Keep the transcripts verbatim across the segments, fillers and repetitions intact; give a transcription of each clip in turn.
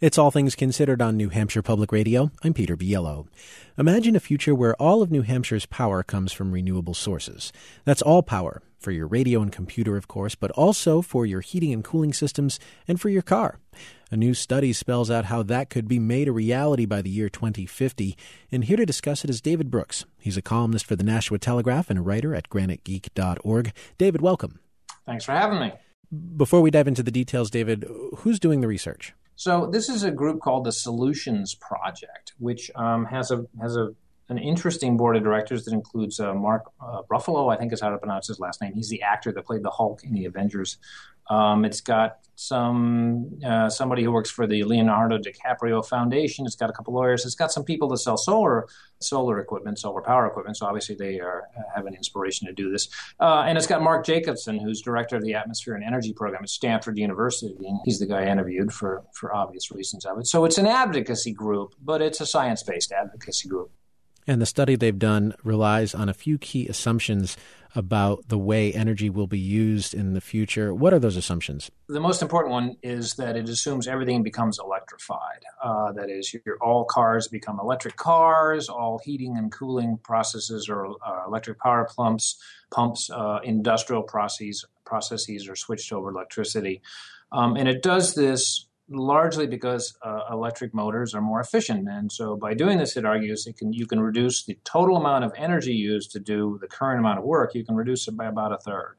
It's All Things Considered on New Hampshire Public Radio. I'm Peter Biello. Imagine a future where all of New Hampshire's power comes from renewable sources. That's all power, for your radio and computer, of course, but also for your heating and cooling systems and for your car. A new study spells out how that could be made a reality by the year twenty fifty, and here to discuss it is David Brooks. He's a columnist for the Nashua Telegraph and a writer at granite geek dot org. David, welcome. Thanks for having me. Before we dive into the details, David, who's doing the research? So this is a group called the Solutions Project, which um, has a has a an interesting board of directors that includes uh, Mark uh, Ruffalo, I think is how to pronounce his last name. He's the actor that played the Hulk in the Avengers. Um, it's got some uh, somebody who works for the Leonardo DiCaprio Foundation. It's got a couple lawyers. It's got some people that sell solar solar equipment, solar power equipment. So obviously they are uh, have an inspiration to do this. Uh, and it's got Mark Jacobson, who's director of the Atmosphere and Energy Program at Stanford University. And he's the guy I interviewed for for obvious reasons of it. So it's an advocacy group, but it's a science-based advocacy group. And the study they've done relies on a few key assumptions about the way energy will be used in the future. What are those assumptions? The most important one is that it assumes everything becomes electrified. Uh, that is, your, all cars become electric cars, all heating and cooling processes are uh, electric power pumps, pumps, uh, industrial processes, processes are switched over electricity. Um, and it does this largely because uh, electric motors are more efficient. And so by doing this, it argues it can you can reduce the total amount of energy used to do the current amount of work. You can reduce it by about a third.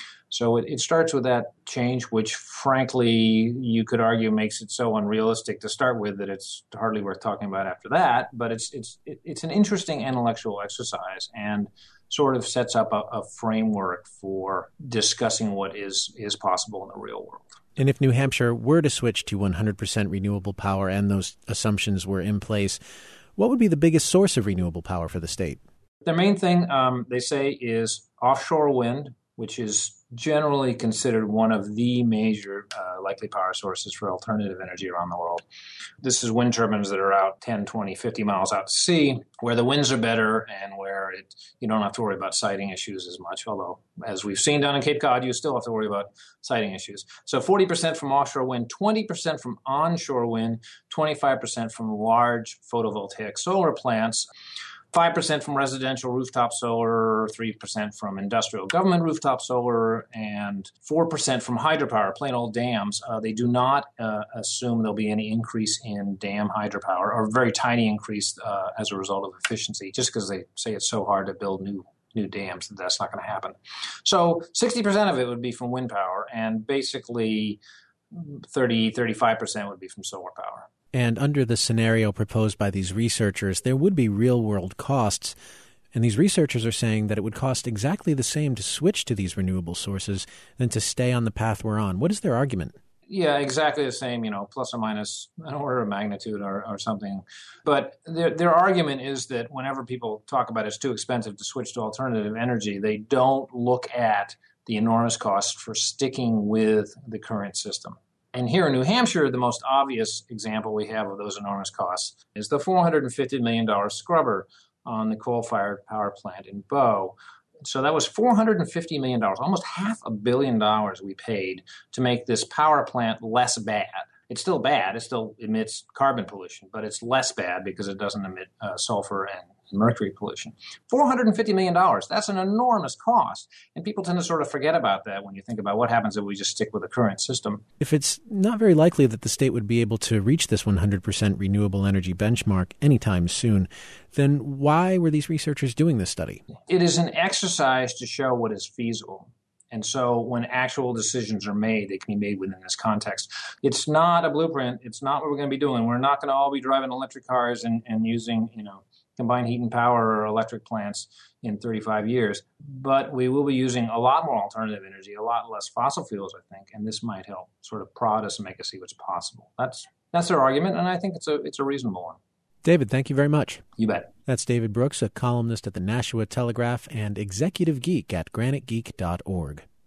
So it, it starts with that change, which frankly, you could argue makes it so unrealistic to start with that it's hardly worth talking about after that. But it's it's it's an interesting intellectual exercise and sort of sets up a, a framework for discussing what is is possible in the real world. And if New Hampshire were to switch to one hundred percent renewable power and those assumptions were in place, what would be the biggest source of renewable power for the state? The main thing, um, they say, is offshore wind, which is generally considered one of the major uh, likely power sources for alternative energy around the world. This is wind turbines that are out ten, twenty, fifty miles out to sea, where the winds are better and where it, you don't have to worry about sighting issues as much, although, as we've seen down in Cape Cod, you still have to worry about sighting issues. So forty percent from offshore wind, twenty percent from onshore wind, twenty-five percent from large photovoltaic solar plants, five percent from residential rooftop solar, three percent from industrial government rooftop solar, and four percent from hydropower, plain old dams. Uh, they do not uh, assume there'll be any increase in dam hydropower, or a very tiny increase uh, as a result of efficiency, just because they say it's so hard to build new new dams that that's not going to happen. So sixty percent of it would be from wind power, and basically thirty, thirty-five percent would be from solar power. And under the scenario proposed by these researchers, there would be real-world costs. And these researchers are saying that it would cost exactly the same to switch to these renewable sources than to stay on the path we're on. What is their argument? Yeah, exactly the same, you know, plus or minus an order of magnitude or, or something. But their, their argument is that whenever people talk about it's too expensive to switch to alternative energy, they don't look at the enormous cost for sticking with the current system. And here in New Hampshire, the most obvious example we have of those enormous costs is the four hundred fifty million dollars scrubber on the coal-fired power plant in Bow. So that was four hundred fifty million dollars, almost half a billion dollars we paid to make this power plant less bad. It's still bad. It still emits carbon pollution, but it's less bad because it doesn't emit uh, sulfur and mercury pollution. four hundred fifty million dollars, that's an enormous cost. And people tend to sort of forget about that when you think about what happens if we just stick with the current system. If it's not very likely that the state would be able to reach this one hundred percent renewable energy benchmark anytime soon, then why were these researchers doing this study? It is an exercise to show what is feasible. And so when actual decisions are made, they can be made within this context. It's not a blueprint. It's not what we're going to be doing. We're not going to all be driving electric cars and, and using, you know, combined heat and power or electric plants in thirty-five years. But we will be using a lot more alternative energy, a lot less fossil fuels, I think, and this might help sort of prod us and make us see what's possible. That's that's their argument, and I think it's a it's a reasonable one. David, thank you very much. You bet. That's David Brooks, a columnist at the Nashua Telegraph and executive geek at granite geek dot org.